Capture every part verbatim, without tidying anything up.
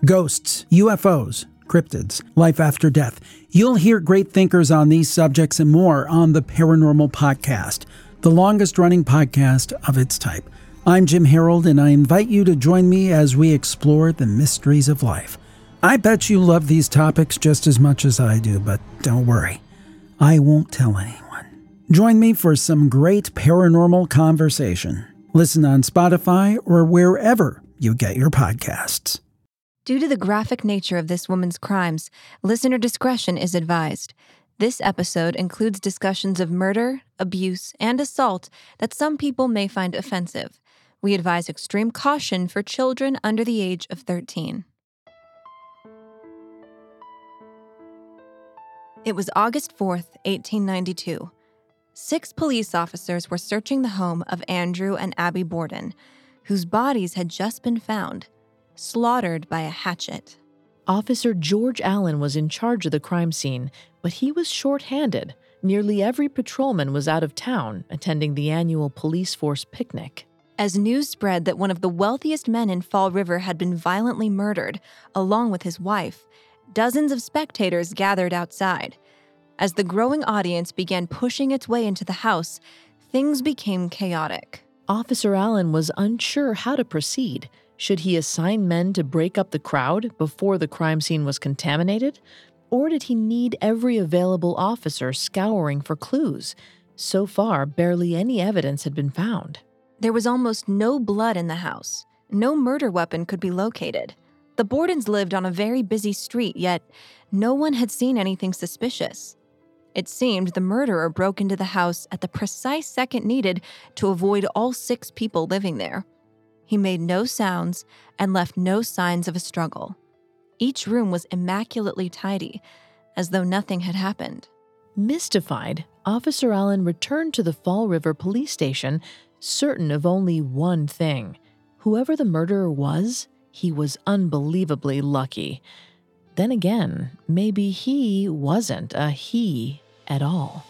Ghosts, U F Os, cryptids, life after death. You'll hear great thinkers on these subjects and more on the Paranormal Podcast, the longest-running podcast of its type. I'm Jim Harold, and I invite you to join me as we explore the mysteries of life. I bet you love these topics just as much as I do, but don't worry, I won't tell anyone. Join me for some great paranormal conversation. Listen on Spotify or wherever you get your podcasts. Due to the graphic nature of this woman's crimes, listener discretion is advised. This episode includes discussions of murder, abuse, and assault that some people may find offensive. We advise extreme caution for children under the age of thirteen. It was August fourth, eighteen ninety-two. Six police officers were searching the home of Andrew and Abby Borden, whose bodies had just been found, slaughtered by a hatchet. Officer George Allen was in charge of the crime scene, but he was short-handed. Nearly every patrolman was out of town, attending the annual police force picnic. As news spread that one of the wealthiest men in Fall River had been violently murdered, along with his wife, dozens of spectators gathered outside. As the growing audience began pushing its way into the house, things became chaotic. Officer Allen was unsure how to proceed. Should he assign men to break up the crowd before the crime scene was contaminated? Or did he need every available officer scouring for clues? So far, barely any evidence had been found. There was almost no blood in the house. No murder weapon could be located. The Bordens lived on a very busy street, yet no one had seen anything suspicious. It seemed the murderer broke into the house at the precise second needed to avoid all six people living there. He made no sounds and left no signs of a struggle. Each room was immaculately tidy, as though nothing had happened. Mystified, Officer Allen returned to the Fall River police station, certain of only one thing. Whoever the murderer was, he was unbelievably lucky. Then again, maybe he wasn't a he at all.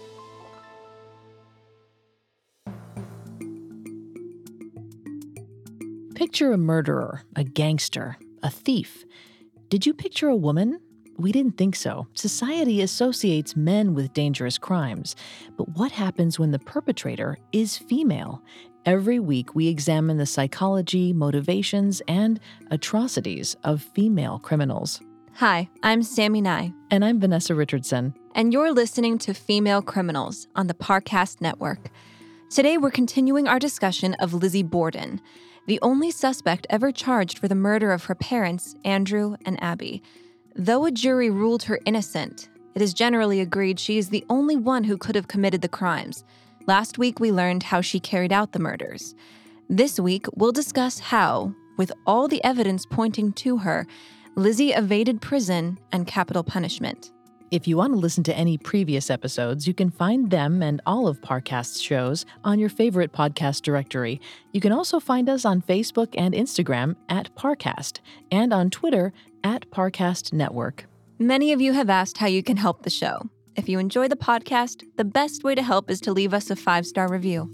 Picture a murderer, a gangster, a thief. Did you picture a woman? We didn't think so. Society associates men with dangerous crimes. But what happens when the perpetrator is female? Every week, we examine the psychology, motivations, and atrocities of female criminals. Hi, I'm Sammy Nye. And I'm Vanessa Richardson. And you're listening to Female Criminals on the Parcast Network. Today, we're continuing our discussion of Lizzie Borden, the only suspect ever charged for the murder of her parents, Andrew and Abby. Though a jury ruled her innocent, it is generally agreed she is the only one who could have committed the crimes. Last week, we learned how she carried out the murders. This week, we'll discuss how, with all the evidence pointing to her, Lizzie evaded prison and capital punishment. If you want to listen to any previous episodes, you can find them and all of Parcast's shows on your favorite podcast directory. You can also find us on Facebook and Instagram at Parcast and on Twitter at Parcast Network. Many of you have asked how you can help the show. If you enjoy the podcast, the best way to help is to leave us a five-star review.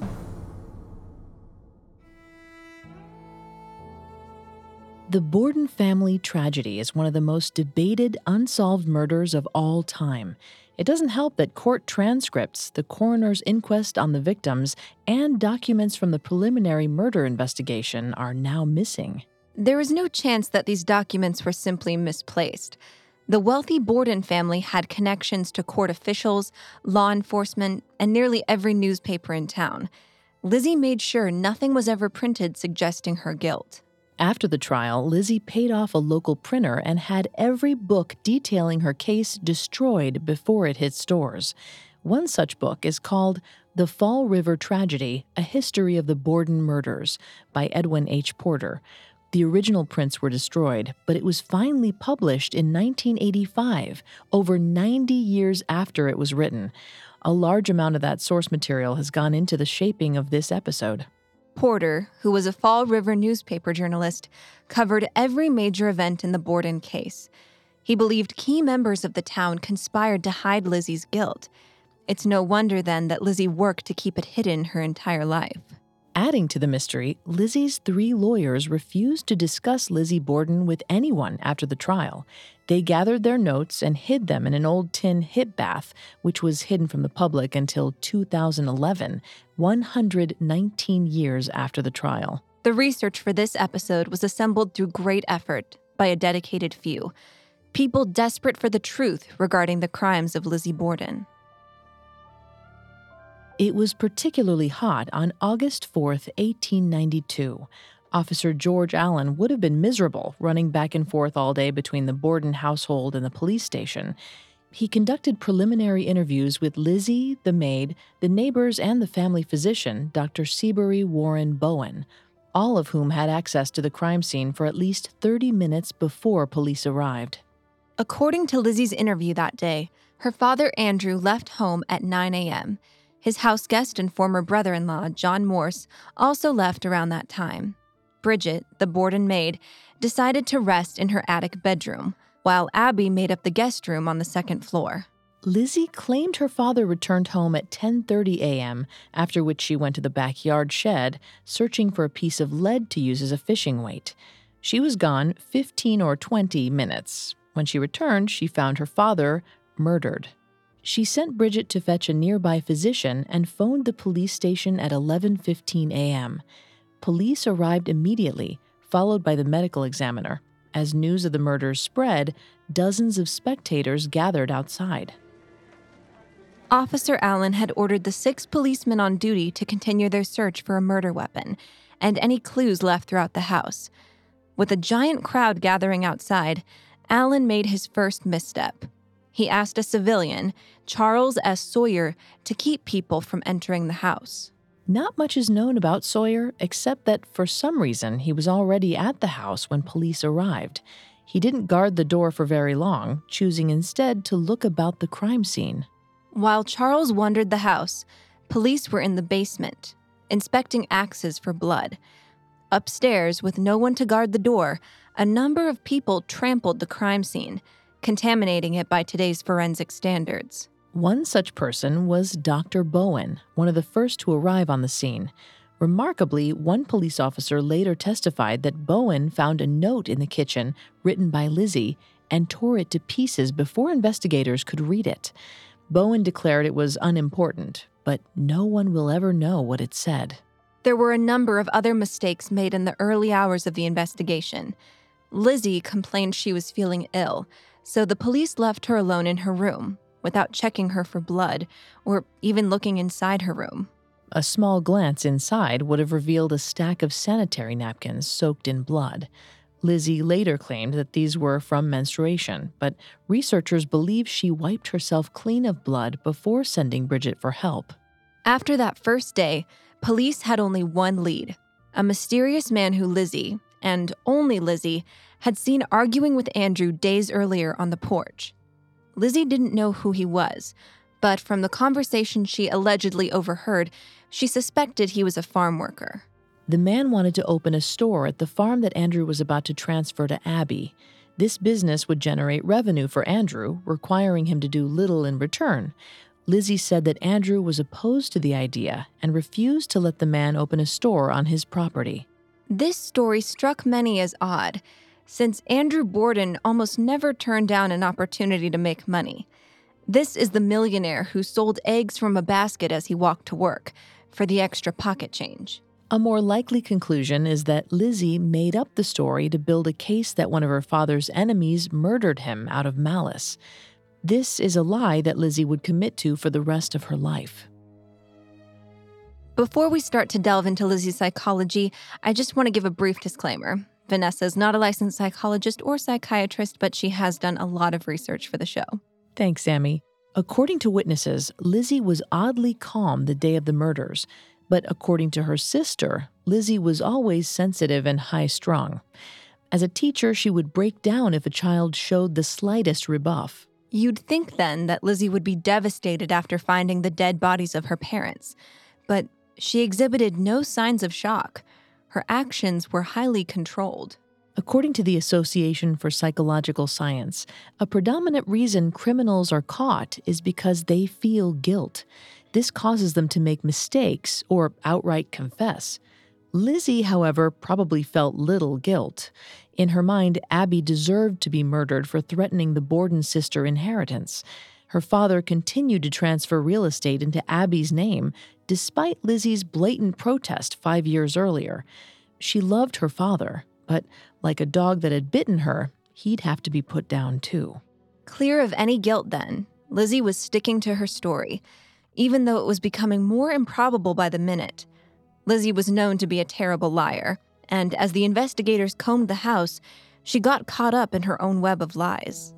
The Borden family tragedy is one of the most debated, unsolved murders of all time. It doesn't help that court transcripts, the coroner's inquest on the victims, and documents from the preliminary murder investigation are now missing. There is no chance that these documents were simply misplaced. The wealthy Borden family had connections to court officials, law enforcement, and nearly every newspaper in town. Lizzie made sure nothing was ever printed suggesting her guilt. After the trial, Lizzie paid off a local printer and had every book detailing her case destroyed before it hit stores. One such book is called The Fall River Tragedy, A History of the Borden Murders by Edwin H. Porter. The original prints were destroyed, but it was finally published in nineteen eighty-five, over ninety years after it was written. A large amount of that source material has gone into the shaping of this episode. Porter, who was a Fall River newspaper journalist, covered every major event in the Borden case. He believed key members of the town conspired to hide Lizzie's guilt. It's no wonder, then, that Lizzie worked to keep it hidden her entire life. Adding to the mystery, Lizzie's three lawyers refused to discuss Lizzie Borden with anyone after the trial. They gathered their notes and hid them in an old tin hip bath, which was hidden from the public until two thousand eleven, one hundred nineteen years after the trial. The research for this episode was assembled through great effort by a dedicated few, people desperate for the truth regarding the crimes of Lizzie Borden. It was particularly hot on August fourth, eighteen ninety-two. Officer George Allen would have been miserable running back and forth all day between the Borden household and the police station. He conducted preliminary interviews with Lizzie, the maid, the neighbors, and the family physician, Doctor Seabury Warren Bowen, all of whom had access to the crime scene for at least thirty minutes before police arrived. According to Lizzie's interview that day, her father Andrew left home at nine a.m. His house guest and former brother-in-law, John Morse, also left around that time. Bridget, the Borden maid, decided to rest in her attic bedroom, while Abby made up the guest room on the second floor. Lizzie claimed her father returned home at ten thirty a.m., after which she went to the backyard shed, searching for a piece of lead to use as a fishing weight. She was gone fifteen or twenty minutes. When she returned, she found her father murdered. She sent Bridget to fetch a nearby physician and phoned the police station at eleven fifteen a.m. Police arrived immediately, followed by the medical examiner. As news of the murders spread, dozens of spectators gathered outside. Officer Allen had ordered the six policemen on duty to continue their search for a murder weapon and any clues left throughout the house. With a giant crowd gathering outside, Allen made his first misstep. He asked a civilian, Charles S. Sawyer, to keep people from entering the house. Not much is known about Sawyer, except that for some reason he was already at the house when police arrived. He didn't guard the door for very long, choosing instead to look about the crime scene. While Charles wandered the house, police were in the basement, inspecting axes for blood. Upstairs, with no one to guard the door, a number of people trampled the crime scene, contaminating it by today's forensic standards. One such person was Doctor Bowen, one of the first to arrive on the scene. Remarkably, one police officer later testified that Bowen found a note in the kitchen written by Lizzie and tore it to pieces before investigators could read it. Bowen declared it was unimportant, but no one will ever know what it said. There were a number of other mistakes made in the early hours of the investigation. Lizzie complained she was feeling ill, so the police left her alone in her room, without checking her for blood or even looking inside her room. A small glance inside would have revealed a stack of sanitary napkins soaked in blood. Lizzie later claimed that these were from menstruation, but researchers believe she wiped herself clean of blood before sending Bridget for help. After that first day, police had only one lead, a mysterious man who Lizzie, and only Lizzie, had seen arguing with Andrew days earlier on the porch. Lizzie didn't know who he was, but from the conversation she allegedly overheard, she suspected he was a farm worker. The man wanted to open a store at the farm that Andrew was about to transfer to Abby. This business would generate revenue for Andrew, requiring him to do little in return. Lizzie said that Andrew was opposed to the idea and refused to let the man open a store on his property. This story struck many as odd, since Andrew Borden almost never turned down an opportunity to make money. This is the millionaire who sold eggs from a basket as he walked to work, for the extra pocket change. A more likely conclusion is that Lizzie made up the story to build a case that one of her father's enemies murdered him out of malice. This is a lie that Lizzie would commit to for the rest of her life. Before we start to delve into Lizzie's psychology, I just want to give a brief disclaimer. Vanessa is not a licensed psychologist or psychiatrist, but she has done a lot of research for the show. Thanks, Sammy. According to witnesses, Lizzie was oddly calm the day of the murders, but according to her sister, Lizzie was always sensitive and high-strung. As a teacher, she would break down if a child showed the slightest rebuff. You'd think then that Lizzie would be devastated after finding the dead bodies of her parents, but she exhibited no signs of shock. Her actions were highly controlled. According to the Association for Psychological Science, a predominant reason criminals are caught is because they feel guilt. This causes them to make mistakes or outright confess. Lizzie, however, probably felt little guilt. In her mind, Abby deserved to be murdered for threatening the Borden sister inheritance. Her father continued to transfer real estate into Abby's name, despite Lizzie's blatant protest five years earlier. She loved her father, but like a dog that had bitten her, he'd have to be put down too. Clear of any guilt then, Lizzie was sticking to her story, even though it was becoming more improbable by the minute. Lizzie was known to be a terrible liar, and as the investigators combed the house, she got caught up in her own web of lies.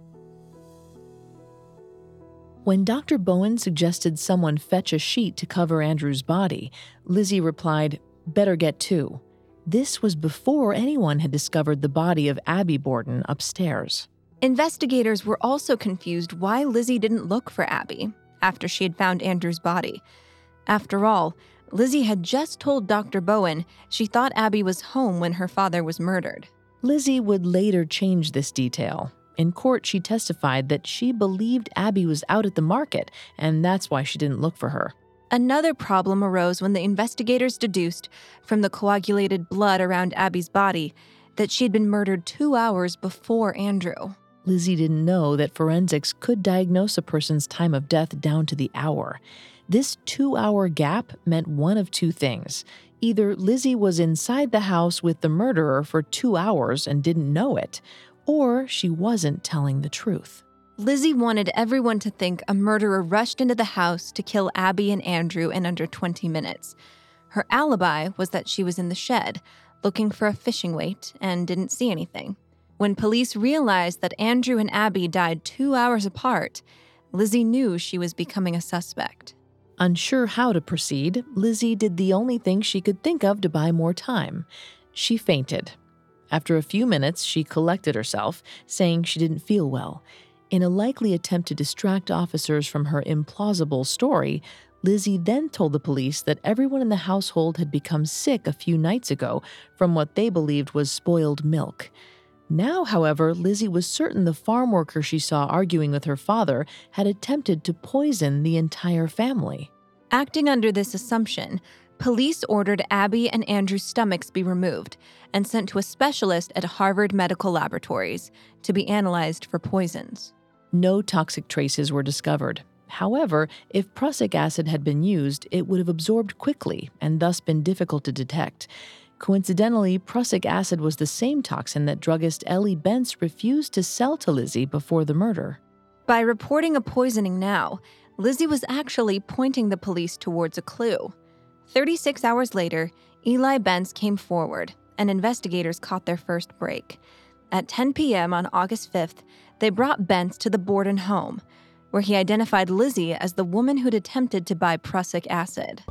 When Doctor Bowen suggested someone fetch a sheet to cover Andrew's body, Lizzie replied, "Better get two." This was before anyone had discovered the body of Abby Borden upstairs. Investigators were also confused why Lizzie didn't look for Abby after she had found Andrew's body. After all, Lizzie had just told Doctor Bowen she thought Abby was home when her father was murdered. Lizzie would later change this detail. In court, she testified that she believed Abby was out at the market, and that's why she didn't look for her. Another problem arose when the investigators deduced from the coagulated blood around Abby's body that she had been murdered two hours before Andrew. Lizzie didn't know that forensics could diagnose a person's time of death down to the hour. This two-hour gap meant one of two things. Either Lizzie was inside the house with the murderer for two hours and didn't know it, or she wasn't telling the truth. Lizzie wanted everyone to think a murderer rushed into the house to kill Abby and Andrew in under twenty minutes. Her alibi was that she was in the shed, looking for a fishing weight, and didn't see anything. When police realized that Andrew and Abby died two hours apart, Lizzie knew she was becoming a suspect. Unsure how to proceed, Lizzie did the only thing she could think of to buy more time. She fainted. After a few minutes, she collected herself, saying she didn't feel well. In a likely attempt to distract officers from her implausible story, Lizzie then told the police that everyone in the household had become sick a few nights ago from what they believed was spoiled milk. Now, however, Lizzie was certain the farm worker she saw arguing with her father had attempted to poison the entire family. Acting under this assumption, police ordered Abby and Andrew's stomachs be removed and sent to a specialist at Harvard Medical Laboratories to be analyzed for poisons. No toxic traces were discovered. However, if prussic acid had been used, it would have absorbed quickly and thus been difficult to detect. Coincidentally, prussic acid was the same toxin that druggist Ellie Bentz refused to sell to Lizzie before the murder. By reporting a poisoning now, Lizzie was actually pointing the police towards a clue. thirty-six hours later, Eli Bentz came forward, and investigators caught their first break. At ten p.m. on August fifth, they brought Bentz to the Borden home, where he identified Lizzie as the woman who'd attempted to buy prussic acid.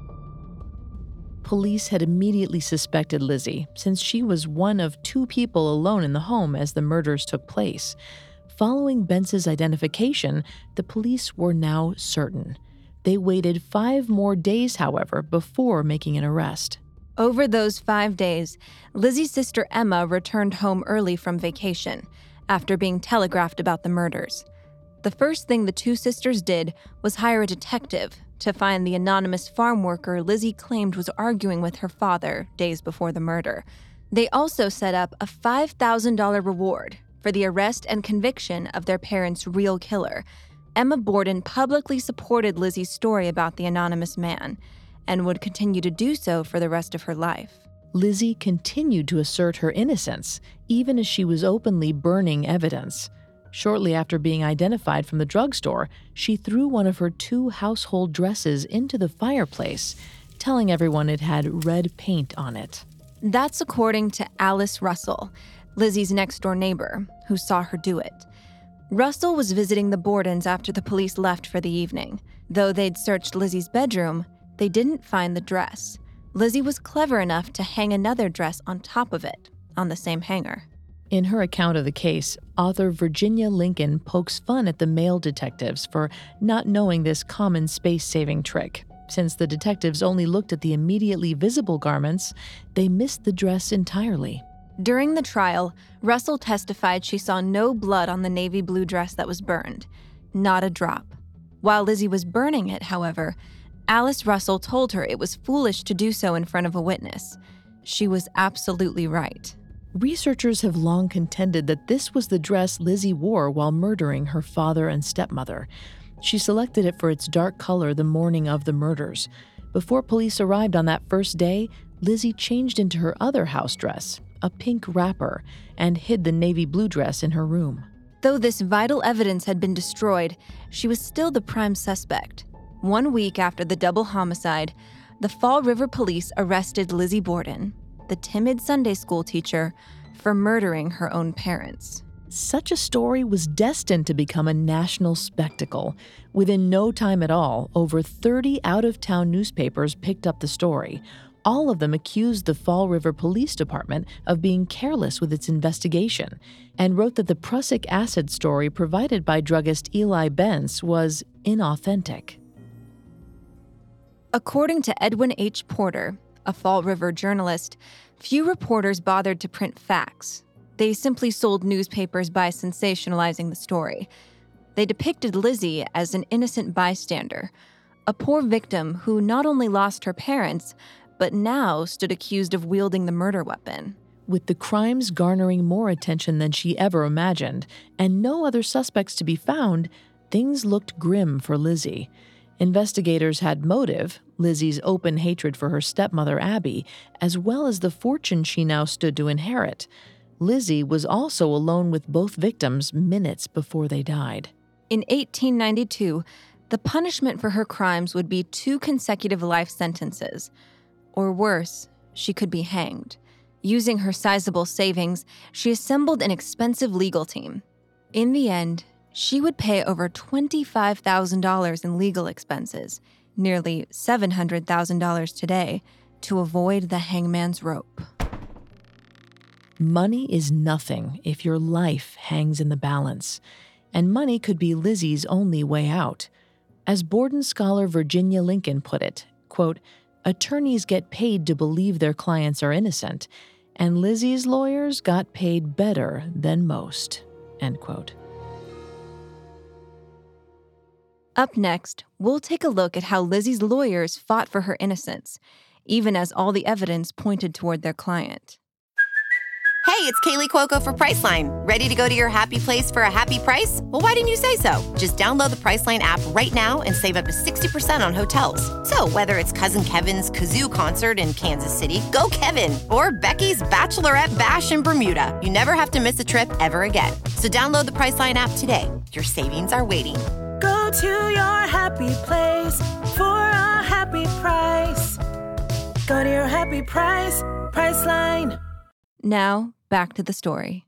Police had immediately suspected Lizzie, since she was one of two people alone in the home as the murders took place. Following Bentz's identification, the police were now certain. They waited five more days, however, before making an arrest. Over those five days, Lizzie's sister Emma returned home early from vacation, after being telegraphed about the murders. The first thing the two sisters did was hire a detective to find the anonymous farm worker Lizzie claimed was arguing with her father days before the murder. They also set up a five thousand dollars reward for the arrest and conviction of their parents' real killer. Emma Borden publicly supported Lizzie's story about the anonymous man and would continue to do so for the rest of her life. Lizzie continued to assert her innocence, even as she was openly burning evidence. Shortly after being identified from the drugstore, she threw one of her two household dresses into the fireplace, telling everyone it had red paint on it. That's according to Alice Russell, Lizzie's next-door neighbor, who saw her do it. Russell was visiting the Bordens after the police left for the evening. Though they'd searched Lizzie's bedroom, they didn't find the dress. Lizzie was clever enough to hang another dress on top of it, on the same hanger. In her account of the case, author Virginia Lincoln pokes fun at the male detectives for not knowing this common space-saving trick. Since the detectives only looked at the immediately visible garments, they missed the dress entirely. During the trial, Russell testified she saw no blood on the navy blue dress that was burned. Not a drop. While Lizzie was burning it, however, Alice Russell told her it was foolish to do so in front of a witness. She was absolutely right. Researchers have long contended that this was the dress Lizzie wore while murdering her father and stepmother. She selected it for its dark color the morning of the murders. Before police arrived on that first day, Lizzie changed into her other house dress, a pink wrapper, and hid the navy blue dress in her room. Though this vital evidence had been destroyed, she was still the prime suspect. One week after the double homicide, the Fall River police arrested Lizzie Borden, the timid Sunday school teacher, for murdering her own parents. Such a story was destined to become a national spectacle. Within no time at all, over thirty out-of-town newspapers picked up the story. All of them accused the Fall River Police Department of being careless with its investigation and wrote that the prussic acid story provided by druggist Eli Bentz was inauthentic. According to Edwin H. Porter, a Fall River journalist, few reporters bothered to print facts. They simply sold newspapers by sensationalizing the story. They depicted Lizzie as an innocent bystander, a poor victim who not only lost her parents, but now stood accused of wielding the murder weapon. With the crimes garnering more attention than she ever imagined, and no other suspects to be found, things looked grim for Lizzie. Investigators had motive, Lizzie's open hatred for her stepmother Abby, as well as the fortune she now stood to inherit. Lizzie was also alone with both victims minutes before they died. In eighteen ninety-two, the punishment for her crimes would be two consecutive life sentences. Or worse, she could be hanged. Using her sizable savings, she assembled an expensive legal team. In the end, she would pay over twenty-five thousand dollars in legal expenses, nearly seven hundred thousand dollars today, to avoid the hangman's rope. Money is nothing if your life hangs in the balance, and money could be Lizzie's only way out. As Borden scholar Virginia Lincoln put it, quote, "Attorneys get paid to believe their clients are innocent, and Lizzie's lawyers got paid better than most," end quote. Up next, we'll take a look at how Lizzie's lawyers fought for her innocence, even as all the evidence pointed toward their client. Hey, it's Kaylee Cuoco for Priceline. Ready to go to your happy place for a happy price? Well, why didn't you say so? Just download the Priceline app right now and save up to sixty percent on hotels. So whether it's Cousin Kevin's Kazoo Concert in Kansas City, go Kevin, or Becky's Bachelorette Bash in Bermuda, you never have to miss a trip ever again. So download the Priceline app today. Your savings are waiting. Go to your happy place for a happy price. Go to your happy price, Priceline. Now, back to the story.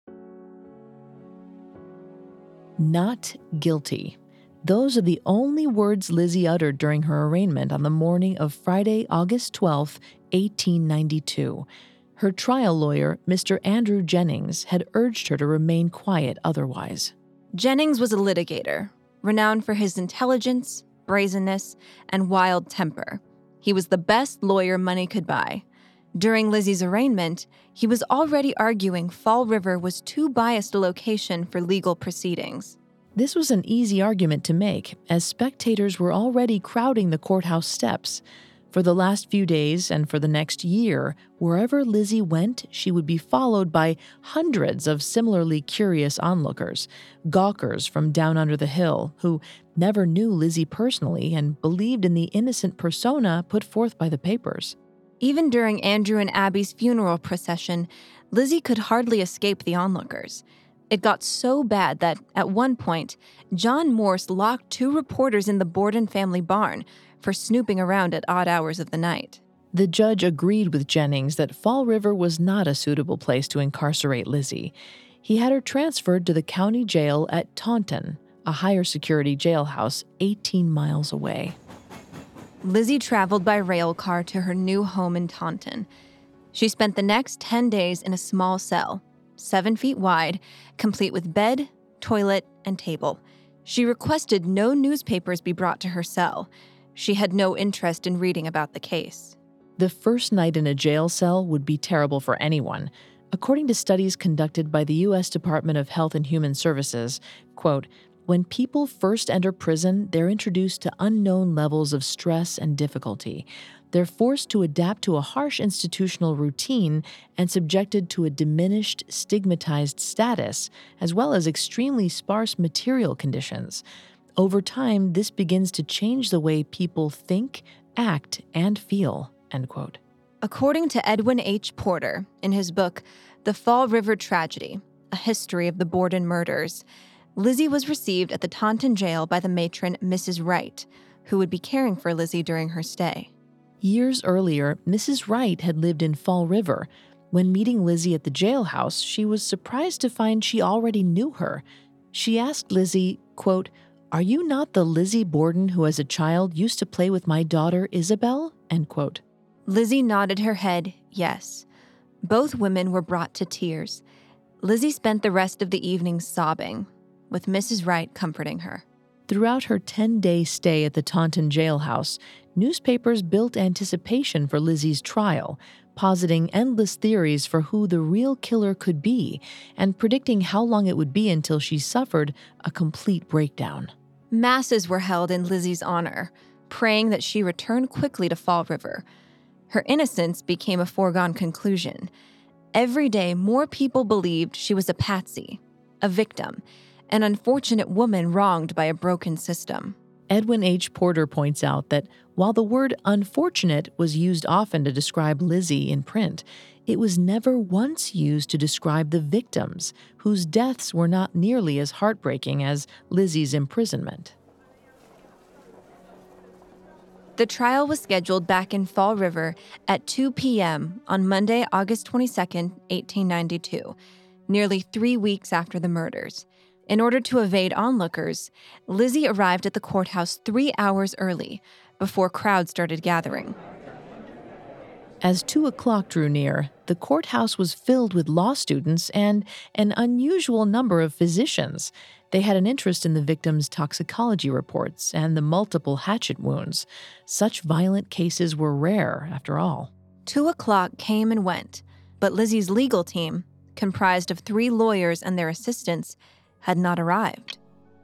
Not guilty. Those are the only words Lizzie uttered during her arraignment on the morning of Friday, August twelfth, eighteen ninety-two. Her trial lawyer, Mister Andrew Jennings, had urged her to remain quiet otherwise. Jennings was a litigator, renowned for his intelligence, brazenness, and wild temper. He was the best lawyer money could buy. During Lizzie's arraignment, he was already arguing Fall River was too biased a location for legal proceedings. This was an easy argument to make, as spectators were already crowding the courthouse steps. For the last few days and for the next year, wherever Lizzie went, she would be followed by hundreds of similarly curious onlookers, gawkers from down under the hill, who never knew Lizzie personally and believed in the innocent persona put forth by the papers. Even during Andrew and Abby's funeral procession, Lizzie could hardly escape the onlookers. It got so bad that, at one point, John Morse locked two reporters in the Borden family barn for snooping around at odd hours of the night. The judge agreed with Jennings that Fall River was not a suitable place to incarcerate Lizzie. He had her transferred to the county jail at Taunton, a higher security jailhouse eighteen miles away. Lizzie traveled by rail car to her new home in Taunton. She spent the next ten days in a small cell, seven feet wide, complete with bed, toilet, and table. She requested no newspapers be brought to her cell. She had no interest in reading about the case. The first night in a jail cell would be terrible for anyone. According to studies conducted by the U S Department of Health and Human Services, quote, When people first enter prison, they're introduced to unknown levels of stress and difficulty. They're forced to adapt to a harsh institutional routine and subjected to a diminished, stigmatized status, as well as extremely sparse material conditions. Over time, this begins to change the way people think, act, and feel, end quote. According to Edwin H. Porter, in his book, The Fall River Tragedy, A History of the Borden Murders, Lizzie was received at the Taunton jail by the matron Missus Wright, who would be caring for Lizzie during her stay. Years earlier, Missus Wright had lived in Fall River. When meeting Lizzie at the jailhouse, she was surprised to find she already knew her. She asked Lizzie, quote, "Are you not the Lizzie Borden who as a child used to play with my daughter Isabel?" End quote. Lizzie nodded her head, yes. Both women were brought to tears. Lizzie spent the rest of the evening sobbing, with Missus Wright comforting her. Throughout her ten-day stay at the Taunton jailhouse, newspapers built anticipation for Lizzie's trial, positing endless theories for who the real killer could be and predicting how long it would be until she suffered a complete breakdown. Masses were held in Lizzie's honor, praying that she return quickly to Fall River. Her innocence became a foregone conclusion. Every day, more people believed she was a patsy, a victim, an unfortunate woman wronged by a broken system. Edwin H. Porter points out that while the word unfortunate was used often to describe Lizzie in print, it was never once used to describe the victims, whose deaths were not nearly as heartbreaking as Lizzie's imprisonment. The trial was scheduled back in Fall River at two p.m. on Monday, August twenty-second, eighteen ninety-two, nearly three weeks after the murders. In order to evade onlookers, Lizzie arrived at the courthouse three hours early, before crowds started gathering. As two o'clock drew near, the courthouse was filled with law students and an unusual number of physicians. They had an interest in the victims' toxicology reports and the multiple hatchet wounds. Such violent cases were rare, after all. Two o'clock came and went, but Lizzie's legal team, comprised of three lawyers and their assistants, had not arrived.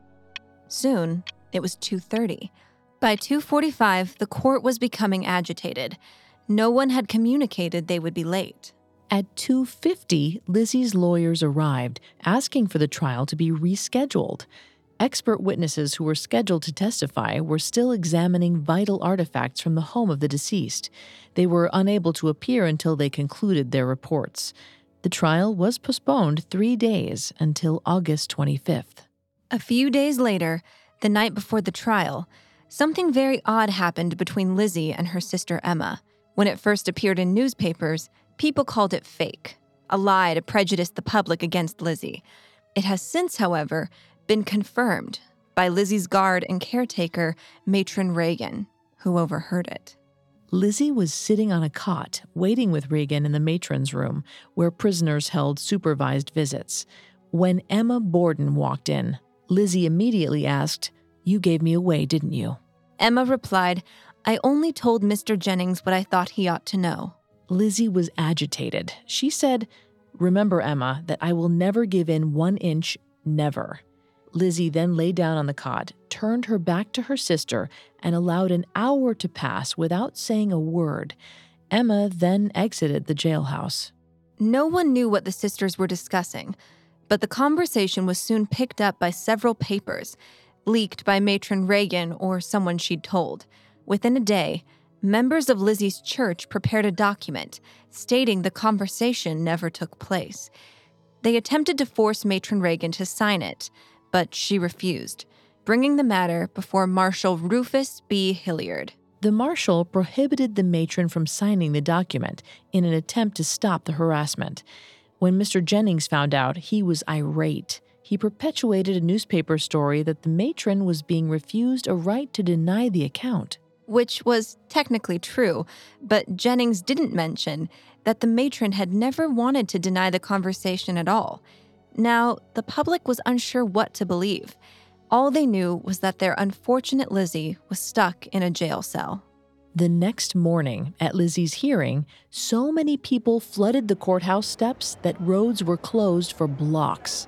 Soon, it was two thirty. By two forty-five, the court was becoming agitated. No one had communicated they would be late. At two fifty, Lizzie's lawyers arrived, asking for the trial to be rescheduled. Expert witnesses who were scheduled to testify were still examining vital artifacts from the home of the deceased. They were unable to appear until they concluded their reports. The trial was postponed three days until August twenty-fifth. A few days later, the night before the trial, something very odd happened between Lizzie and her sister Emma. When it first appeared in newspapers, people called it fake, a lie to prejudice the public against Lizzie. It has since, however, been confirmed by Lizzie's guard and caretaker, Matron Reagan, who overheard it. Lizzie was sitting on a cot, waiting with Reagan in the matron's room, where prisoners held supervised visits. When Emma Borden walked in, Lizzie immediately asked, "You gave me away, didn't you?" Emma replied, "I only told Mister Jennings what I thought he ought to know." Lizzie was agitated. She said, "Remember, Emma, that I will never give in one inch, never." Lizzie then lay down on the cot, turned her back to her sister, and allowed an hour to pass without saying a word. Emma then exited the jailhouse. No one knew what the sisters were discussing, but the conversation was soon picked up by several papers, leaked by Matron Reagan or someone she'd told. Within a day, members of Lizzie's church prepared a document stating the conversation never took place. They attempted to force Matron Reagan to sign it, but she refused, bringing the matter before Marshal Rufus B. Hilliard. The marshal prohibited the matron from signing the document in an attempt to stop the harassment. When Mister Jennings found out, he was irate. He perpetuated a newspaper story that the matron was being refused a right to deny the account. Which was technically true, but Jennings didn't mention that the matron had never wanted to deny the conversation at all. Now, the public was unsure what to believe. All they knew was that their unfortunate Lizzie was stuck in a jail cell. The next morning, at Lizzie's hearing, so many people flooded the courthouse steps that roads were closed for blocks.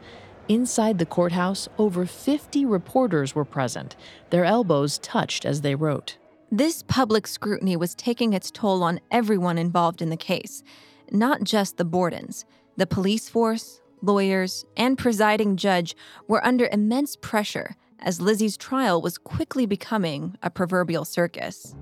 Inside the courthouse, over fifty reporters were present. Their elbows touched as they wrote. This public scrutiny was taking its toll on everyone involved in the case, not just the Bordens. The police force, lawyers, and presiding judge were under immense pressure as Lizzie's trial was quickly becoming a proverbial circus.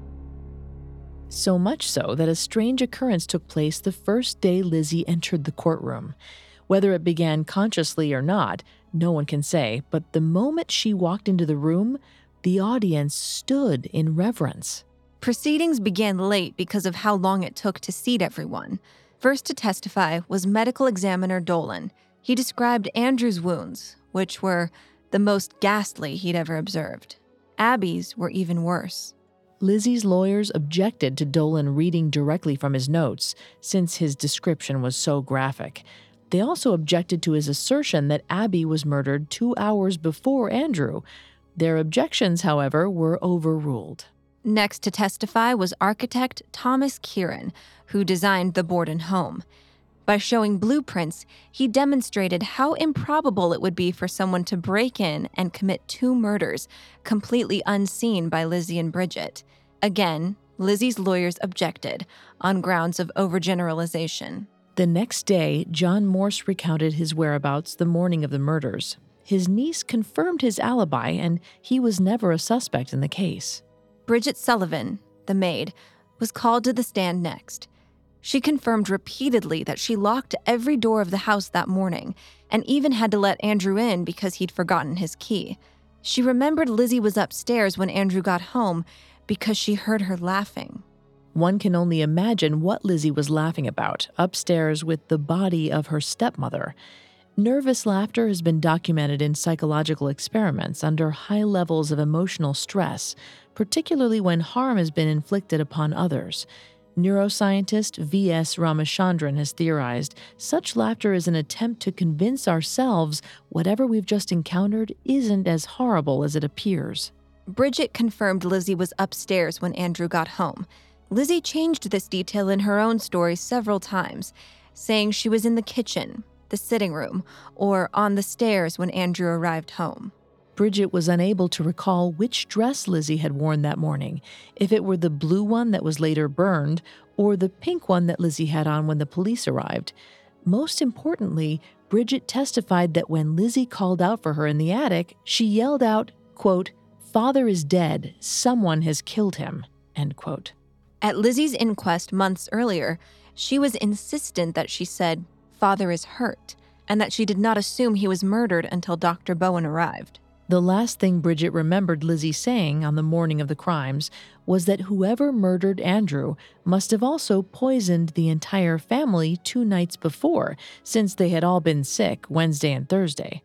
So much so that a strange occurrence took place the first day Lizzie entered the courtroom. Whether it began consciously or not, no one can say, but the moment she walked into the room, the audience stood in reverence. Proceedings began late because of how long it took to seat everyone. First to testify was medical examiner Dolan. He described Andrew's wounds, which were the most ghastly he'd ever observed. Abby's were even worse. Lizzie's lawyers objected to Dolan reading directly from his notes, since his description was so graphic. They also objected to his assertion that Abby was murdered two hours before Andrew. Their objections, however, were overruled. Next to testify was architect Thomas Kieran, who designed the Borden home. By showing blueprints, he demonstrated how improbable it would be for someone to break in and commit two murders, completely unseen by Lizzie and Bridget. Again, Lizzie's lawyers objected, on grounds of overgeneralization. The next day, John Morse recounted his whereabouts the morning of the murders. His niece confirmed his alibi, and he was never a suspect in the case. Bridget Sullivan, the maid, was called to the stand next. She confirmed repeatedly that she locked every door of the house that morning and even had to let Andrew in because he'd forgotten his key. She remembered Lizzie was upstairs when Andrew got home because she heard her laughing. One can only imagine what Lizzie was laughing about, upstairs with the body of her stepmother. Nervous laughter has been documented in psychological experiments under high levels of emotional stress, particularly when harm has been inflicted upon others. Neuroscientist V S Ramachandran has theorized such laughter is an attempt to convince ourselves whatever we've just encountered isn't as horrible as it appears. Bridget confirmed Lizzie was upstairs when Andrew got home. Lizzie changed this detail in her own story several times, saying she was in the kitchen, the sitting room, or on the stairs when Andrew arrived home. Bridget was unable to recall which dress Lizzie had worn that morning, if it were the blue one that was later burned, or the pink one that Lizzie had on when the police arrived. Most importantly, Bridget testified that when Lizzie called out for her in the attic, she yelled out, quote, "Father is dead. Someone has killed him," end quote. At Lizzie's inquest months earlier, she was insistent that she said, "Father is hurt," and that she did not assume he was murdered until Doctor Bowen arrived. The last thing Bridget remembered Lizzie saying on the morning of the crimes was that whoever murdered Andrew must have also poisoned the entire family two nights before, since they had all been sick Wednesday and Thursday.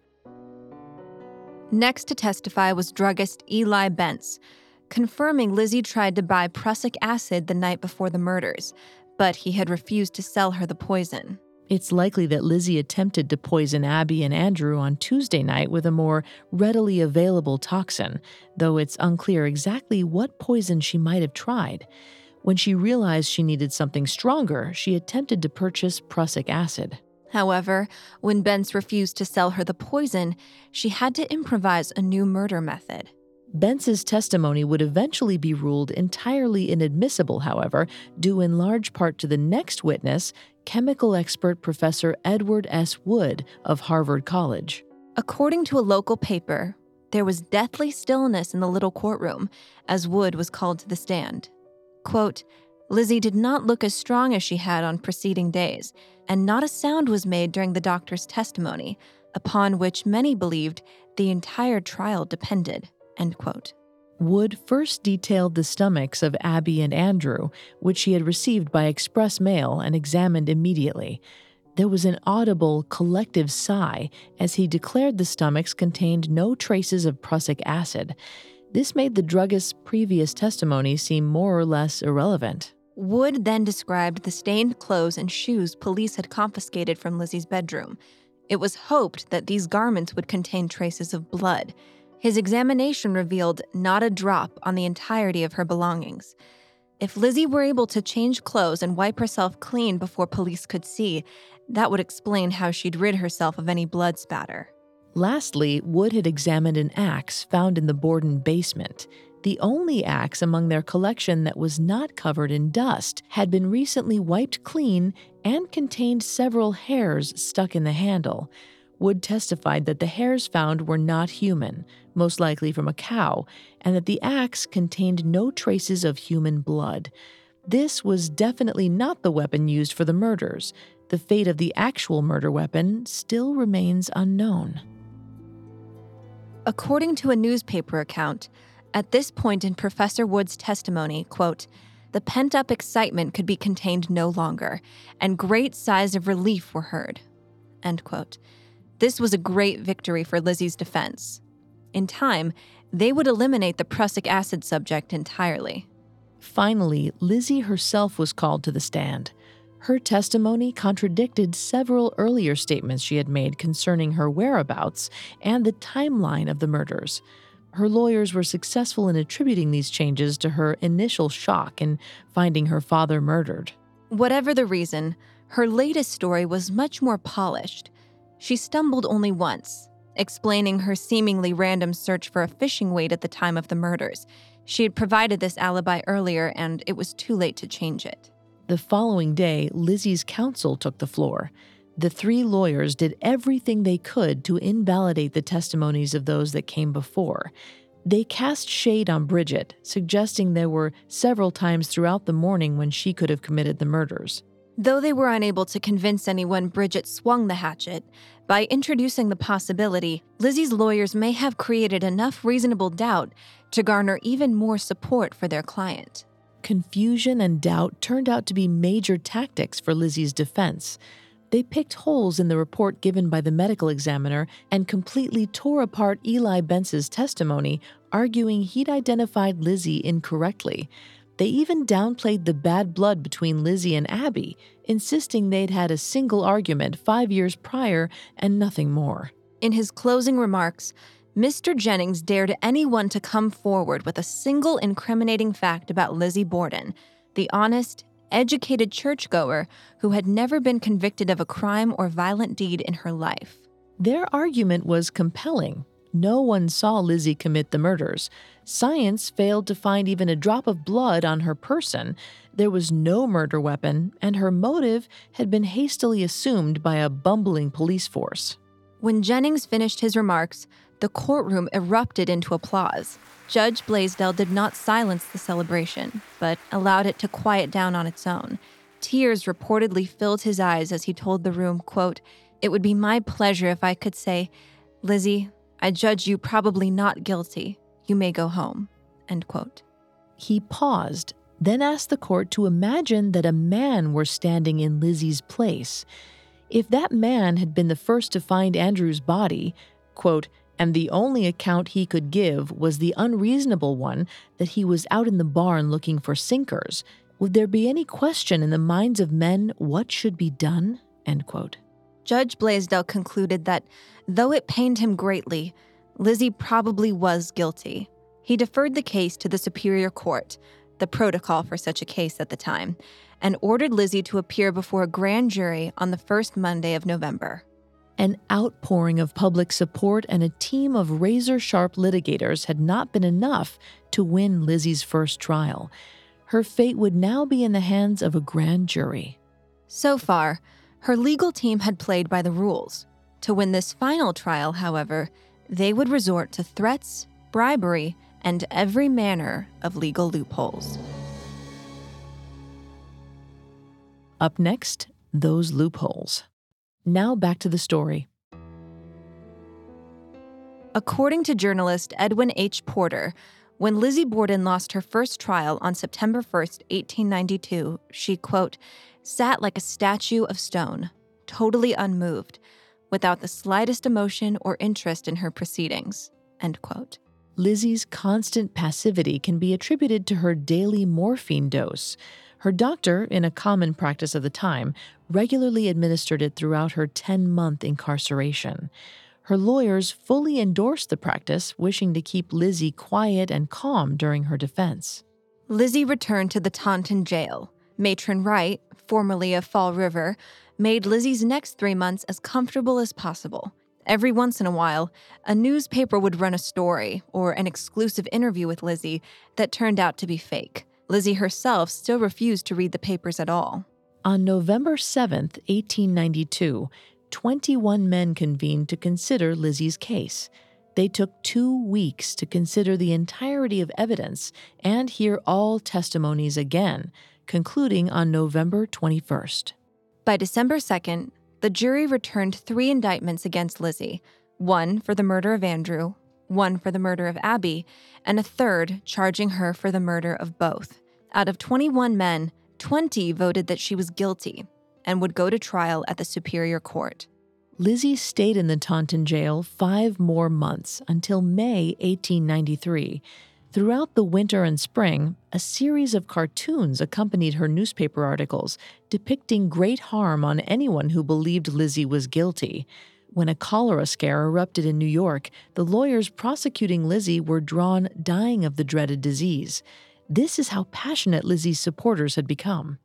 Next to testify was druggist Eli Bentz, confirming Lizzie tried to buy prussic acid the night before the murders, but he had refused to sell her the poison. It's likely that Lizzie attempted to poison Abby and Andrew on Tuesday night with a more readily available toxin, though it's unclear exactly what poison she might have tried. When she realized she needed something stronger, she attempted to purchase prussic acid. However, when Bentz refused to sell her the poison, she had to improvise a new murder method. Bentz's testimony would eventually be ruled entirely inadmissible, however, due in large part to the next witness, chemical expert Professor Edward S. Wood of Harvard College. According to a local paper, there was deathly stillness in the little courtroom as Wood was called to the stand. Quote, "Lizzie did not look as strong as she had on preceding days, and not a sound was made during the doctor's testimony, upon which many believed the entire trial depended." End quote. Wood first detailed the stomachs of Abby and Andrew, which he had received by express mail and examined immediately. There was an audible, collective sigh as he declared the stomachs contained no traces of prussic acid. This made the druggist's previous testimony seem more or less irrelevant. Wood then described the stained clothes and shoes police had confiscated from Lizzie's bedroom. It was hoped that these garments would contain traces of blood. His examination revealed not a drop on the entirety of her belongings. If Lizzie were able to change clothes and wipe herself clean before police could see, that would explain how she'd rid herself of any blood spatter. Lastly, Wood had examined an axe found in the Borden basement. The only axe among their collection that was not covered in dust, had been recently wiped clean, and contained several hairs stuck in the handle. Wood testified that the hairs found were not human, most likely from a cow, and that the axe contained no traces of human blood. This was definitely not the weapon used for the murders. The fate of the actual murder weapon still remains unknown. According to a newspaper account, at this point in Professor Wood's testimony, quote, "The pent-up excitement could be contained no longer, and great sighs of relief were heard," end quote. This was a great victory for Lizzie's defense. In time, they would eliminate the prussic acid subject entirely. Finally, Lizzie herself was called to the stand. Her testimony contradicted several earlier statements she had made concerning her whereabouts and the timeline of the murders. Her lawyers were successful in attributing these changes to her initial shock in finding her father murdered. Whatever the reason, her latest story was much more polished. She stumbled only once, explaining her seemingly random search for a fishing weight at the time of the murders. She had provided this alibi earlier, and it was too late to change it. The following day, Lizzie's counsel took the floor. The three lawyers did everything they could to invalidate the testimonies of those that came before. They cast shade on Bridget, suggesting there were several times throughout the morning when she could have committed the murders. Though they were unable to convince anyone Bridget swung the hatchet, by introducing the possibility, Lizzie's lawyers may have created enough reasonable doubt to garner even more support for their client. Confusion and doubt turned out to be major tactics for Lizzie's defense. They picked holes in the report given by the medical examiner and completely tore apart Eli Bentz's testimony, arguing he'd identified Lizzie incorrectly. They even downplayed the bad blood between Lizzie and Abby, insisting they'd had a single argument five years prior and nothing more. In his closing remarks, Mister Jennings dared anyone to come forward with a single incriminating fact about Lizzie Borden, the honest, educated churchgoer who had never been convicted of a crime or violent deed in her life. Their argument was compelling. No one saw Lizzie commit the murders. Science failed to find even a drop of blood on her person. There was no murder weapon, and her motive had been hastily assumed by a bumbling police force. When Jennings finished his remarks, the courtroom erupted into applause. Judge Blaisdell did not silence the celebration, but allowed it to quiet down on its own. Tears reportedly filled his eyes as he told the room, quote, "It would be my pleasure if I could say, Lizzie, I judge you probably not guilty. You may go home," end quote. He paused, then asked the court to imagine that a man were standing in Lizzie's place. If that man had been the first to find Andrew's body, quote, and the only account he could give was the unreasonable one that he was out in the barn looking for sinkers, would there be any question in the minds of men what should be done? End quote. Judge Blaisdell concluded that, though it pained him greatly, Lizzie probably was guilty. He deferred the case to the Superior Court, the protocol for such a case at the time, and ordered Lizzie to appear before a grand jury on the first Monday of November. An outpouring of public support and a team of razor-sharp litigators had not been enough to win Lizzie's first trial. Her fate would now be in the hands of a grand jury. So far, her legal team had played by the rules. To win this final trial, however, they would resort to threats, bribery, and every manner of legal loopholes. Up next, those loopholes. Now back to the story. According to journalist Edwin H. Porter, when Lizzie Borden lost her first trial on September first, eighteen ninety-two, she, quote, sat like a statue of stone, totally unmoved, without the slightest emotion or interest in her proceedings, end quote. Lizzie's constant passivity can be attributed to her daily morphine dose. Her doctor, in a common practice of the time, regularly administered it throughout her ten-month incarceration. Her lawyers fully endorsed the practice, wishing to keep Lizzie quiet and calm during her defense. Lizzie returned to the Taunton jail. Matron Wright, formerly of Fall River, made Lizzie's next three months as comfortable as possible, Every once in a while, a newspaper would run a story or an exclusive interview with Lizzie that turned out to be fake. Lizzie herself still refused to read the papers at all. On November seventh, eighteen ninety-two, twenty-one men convened to consider Lizzie's case. They took two weeks to consider the entirety of evidence and hear all testimonies again, concluding on November twenty-first. By December second, the jury returned three indictments against Lizzie, one for the murder of Andrew, one for the murder of Abby, and a third charging her for the murder of both. Out of twenty-one men, twenty voted that she was guilty and would go to trial at the Superior Court. Lizzie stayed in the Taunton jail five more months until May eighteen ninety-three. Throughout the winter and spring, a series of cartoons accompanied her newspaper articles, depicting great harm on anyone who believed Lizzie was guilty. When a cholera scare erupted in New York, the lawyers prosecuting Lizzie were drawn dying of the dreaded disease. This is how passionate Lizzie's supporters had become.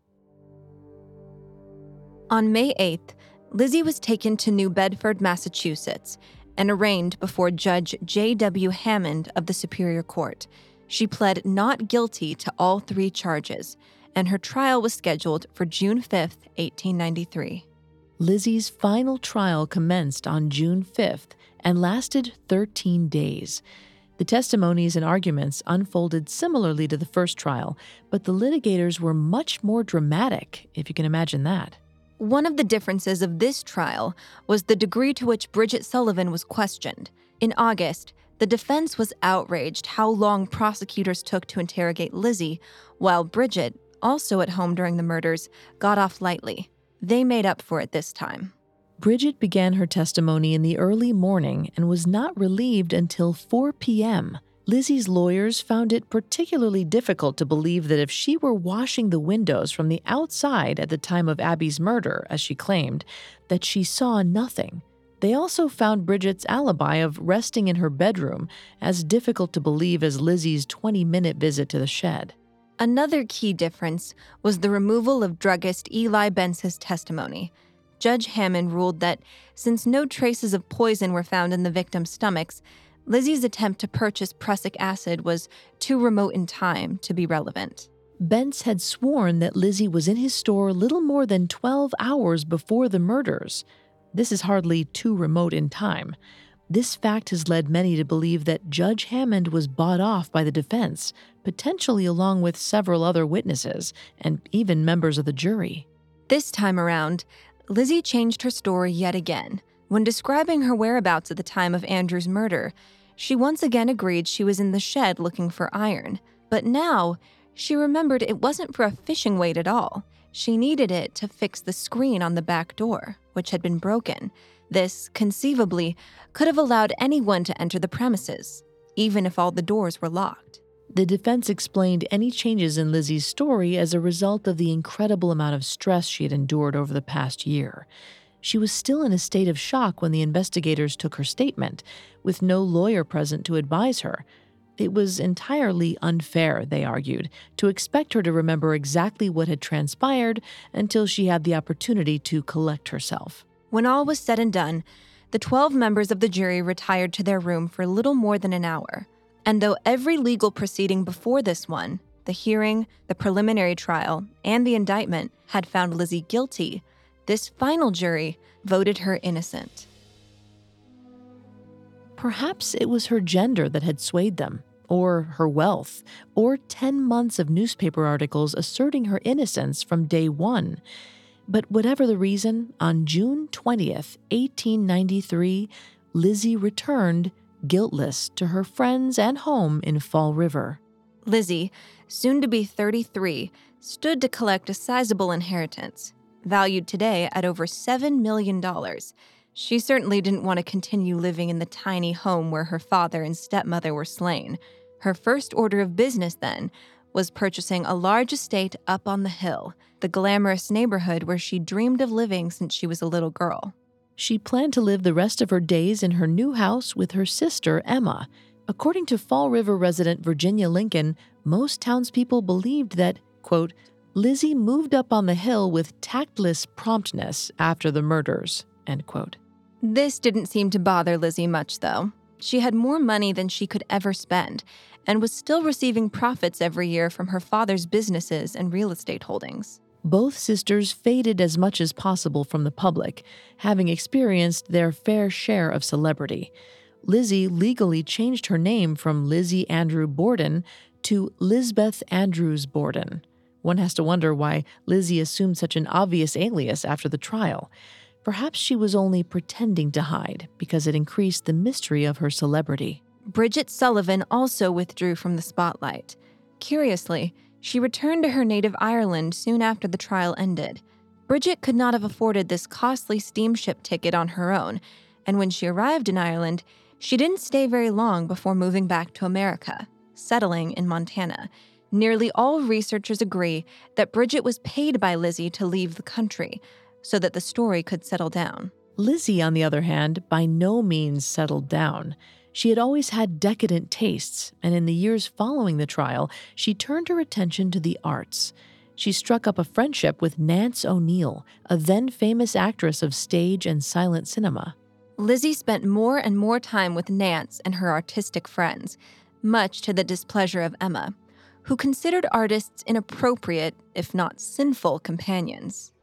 On May eighth, Lizzie was taken to New Bedford, Massachusetts, and arraigned before Judge J W Hammond of the Superior Court. She pled not guilty to all three charges, and her trial was scheduled for June fifth, eighteen ninety-three. Lizzie's final trial commenced on June fifth and lasted thirteen days. The testimonies and arguments unfolded similarly to the first trial, but the litigators were much more dramatic, if you can imagine that. One of the differences of this trial was the degree to which Bridget Sullivan was questioned. In August, the defense was outraged how long prosecutors took to interrogate Lizzie, while Bridget, also at home during the murders, got off lightly. They made up for it this time. Bridget began her testimony in the early morning and was not relieved until four p.m. Lizzie's lawyers found it particularly difficult to believe that if she were washing the windows from the outside at the time of Abby's murder, as she claimed, that she saw nothing. They also found Bridget's alibi of resting in her bedroom as difficult to believe as Lizzie's twenty-minute visit to the shed. Another key difference was the removal of druggist Eli Bentz's testimony. Judge Hammond ruled that since no traces of poison were found in the victims' stomachs, Lizzie's attempt to purchase prussic acid was too remote in time to be relevant. Bentz had sworn that Lizzie was in his store little more than twelve hours before the murders. This is hardly too remote in time. This fact has led many to believe that Judge Hammond was bought off by the defense, potentially along with several other witnesses and even members of the jury. This time around, Lizzie changed her story yet again. When describing her whereabouts at the time of Andrew's murder, she once again agreed she was in the shed looking for iron. But now, she remembered it wasn't for a fishing weight at all. She needed it to fix the screen on the back door, which had been broken. This, conceivably, could have allowed anyone to enter the premises, even if all the doors were locked. The defense explained any changes in Lizzie's story as a result of the incredible amount of stress she had endured over the past year. She was still in a state of shock when the investigators took her statement, with no lawyer present to advise her. It was entirely unfair, they argued, to expect her to remember exactly what had transpired until she had the opportunity to collect herself. When all was said and done, the twelve members of the jury retired to their room for little more than an hour. And though every legal proceeding before this one, the hearing, the preliminary trial, and the indictment, had found Lizzie guilty, this final jury voted her innocent. Perhaps it was her gender that had swayed them, or her wealth, or ten months of newspaper articles asserting her innocence from day one. But whatever the reason, on June twentieth, eighteen ninety-three, Lizzie returned, guiltless, to her friends and home in Fall River. Lizzie, soon to be thirty-three, stood to collect a sizable inheritance, valued today at over seven million dollars. She certainly didn't want to continue living in the tiny home where her father and stepmother were slain. Her first order of business, then, was purchasing a large estate up on the hill, the glamorous neighborhood where she dreamed of living since she was a little girl. She planned to live the rest of her days in her new house with her sister, Emma. According to Fall River resident Virginia Lincoln, most townspeople believed that, quote, Lizzie moved up on the hill with tactless promptness after the murders, end quote. This didn't seem to bother Lizzie much, though. She had more money than she could ever spend, and was still receiving profits every year from her father's businesses and real estate holdings. Both sisters faded as much as possible from the public, having experienced their fair share of celebrity. Lizzie legally changed her name from Lizzie Andrew Borden to Lizbeth Andrews Borden. One has to wonder why Lizzie assumed such an obvious alias after the trial. Perhaps she was only pretending to hide because it increased the mystery of her celebrity. Bridget Sullivan also withdrew from the spotlight. Curiously, she returned to her native Ireland soon after the trial ended. Bridget could not have afforded this costly steamship ticket on her own, and when she arrived in Ireland, she didn't stay very long before moving back to America, settling in Montana. Nearly all researchers agree that Bridget was paid by Lizzie to leave the country so that the story could settle down. Lizzie, on the other hand, by no means settled down. She had always had decadent tastes, and in the years following the trial, she turned her attention to the arts. She struck up a friendship with Nance O'Neill, a then-famous actress of stage and silent cinema. Lizzie spent more and more time with Nance and her artistic friends, much to the displeasure of Emma, who considered artists inappropriate, if not sinful, companions.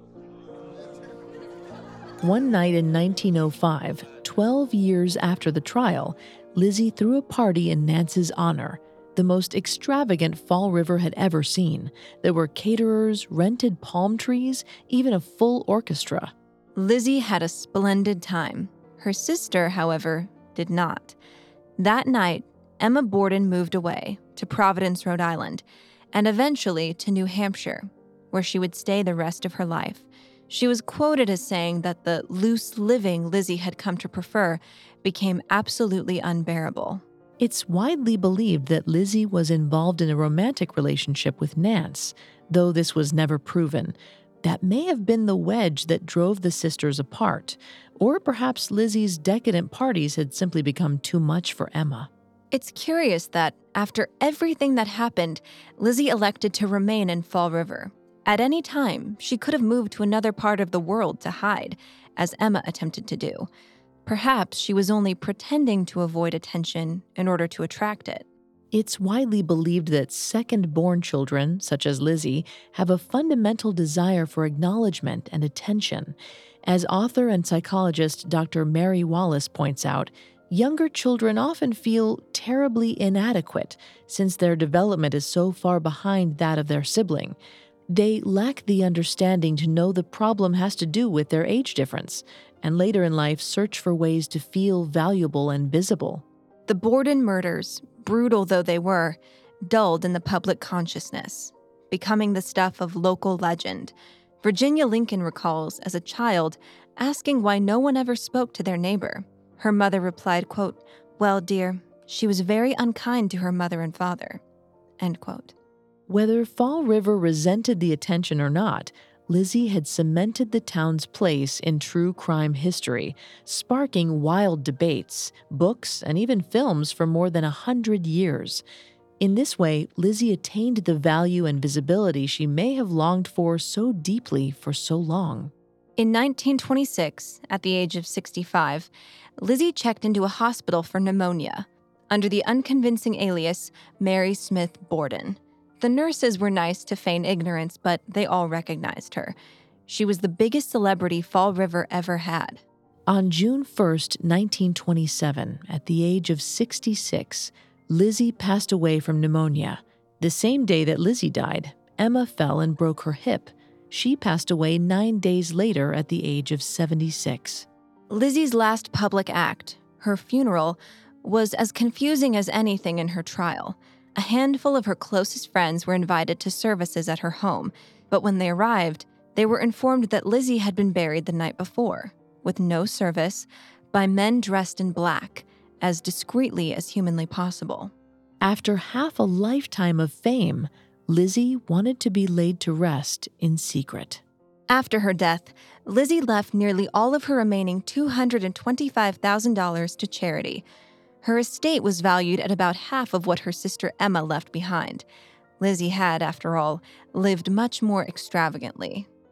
One night in nineteen oh five, twelve years after the trial, Lizzie threw a party in Nance's honor, the most extravagant Fall River had ever seen. There were caterers, rented palm trees, even a full orchestra. Lizzie had a splendid time. Her sister, however, did not. That night, Emma Borden moved away to Providence, Rhode Island, and eventually to New Hampshire, where she would stay the rest of her life. She was quoted as saying that the loose living Lizzie had come to prefer became absolutely unbearable. It's widely believed that Lizzie was involved in a romantic relationship with Nance, though this was never proven. That may have been the wedge that drove the sisters apart, or perhaps Lizzie's decadent parties had simply become too much for Emma. It's curious that, after everything that happened, Lizzie elected to remain in Fall River. At any time, she could have moved to another part of the world to hide, as Emma attempted to do. Perhaps she was only pretending to avoid attention in order to attract it. It's widely believed that second-born children, such as Lizzie, have a fundamental desire for acknowledgement and attention. As author and psychologist Doctor Mary Wallace points out, younger children often feel terribly inadequate since their development is so far behind that of their sibling. They lack the understanding to know the problem has to do with their age difference, and later in life search for ways to feel valuable and visible. The Borden murders, brutal though they were, dulled in the public consciousness, becoming the stuff of local legend. Virginia Lincoln recalls, as a child, asking why no one ever spoke to their neighbor. Her mother replied, quote, "Well, dear, she was very unkind to her mother and father," end quote. Whether Fall River resented the attention or not, Lizzie had cemented the town's place in true crime history, sparking wild debates, books, and even films for more than a hundred years. In this way, Lizzie attained the value and visibility she may have longed for so deeply for so long. In nineteen twenty-six, at the age of sixty-five, Lizzie checked into a hospital for pneumonia under the unconvincing alias Mary Smith Borden. The nurses were nice to feign ignorance, but they all recognized her. She was the biggest celebrity Fall River ever had. On June first, nineteen twenty-seven, at the age of sixty-six, Lizzie passed away from pneumonia. The same day that Lizzie died, Emma fell and broke her hip. She passed away nine days later at the age of seventy-six. Lizzie's last public act, her funeral, was as confusing as anything in her trial. A handful of her closest friends were invited to services at her home, but when they arrived, they were informed that Lizzie had been buried the night before, with no service, by men dressed in black, as discreetly as humanly possible. After half a lifetime of fame, Lizzie wanted to be laid to rest in secret. After her death, Lizzie left nearly all of her remaining two hundred twenty-five thousand dollars to charity. Her estate was valued at about half of what her sister Emma left behind. Lizzie had, after all, lived much more extravagantly.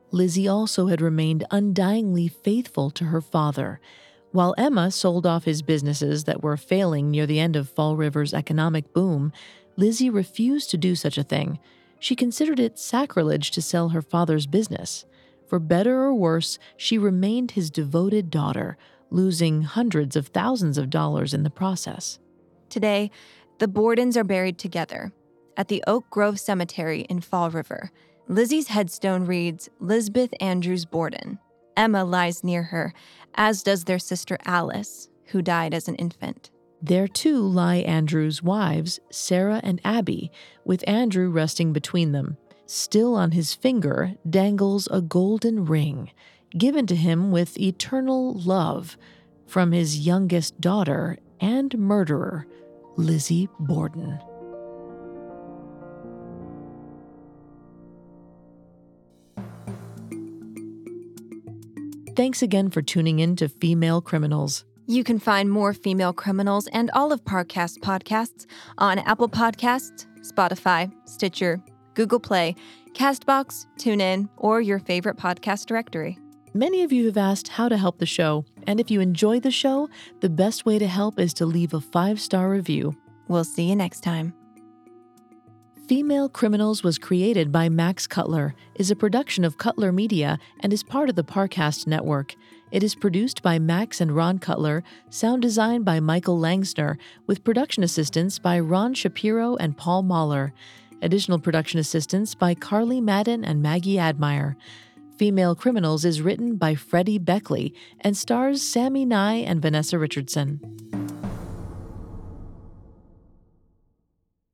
Lizzie also had remained undyingly faithful to her father. While Emma sold off his businesses that were failing near the end of Fall River's economic boom, Lizzie refused to do such a thing. She considered it sacrilege to sell her father's business. For better or worse, she remained his devoted daughter, losing hundreds of thousands of dollars in the process. Today, the Bordens are buried together at the Oak Grove Cemetery in Fall River. Lizzie's headstone reads, Lisbeth Andrews Borden. Emma lies near her, as does their sister Alice, who died as an infant. There too lie Andrew's wives, Sarah and Abby, with Andrew resting between them. Still on his finger dangles a golden ring, given to him with eternal love from his youngest daughter and murderer, Lizzie Borden. Thanks again for tuning in to Female Criminals. You can find more Female Criminals and all of Parcast podcasts on Apple Podcasts, Spotify, Stitcher, Google Play, CastBox, TuneIn, or your favorite podcast directory. Many of you have asked how to help the show, and if you enjoy the show, the best way to help is to leave a five-star review. We'll see you next time. Female Criminals was created by Max Cutler, is a production of Cutler Media, and is part of the Parcast Network. It is produced by Max and Ron Cutler, sound design by Michael Langsner, with production assistance by Ron Shapiro and Paul Mahler. Additional production assistance by Carly Madden and Maggie Admire. Female Criminals is written by Freddie Beckley and stars Sammy Nye and Vanessa Richardson.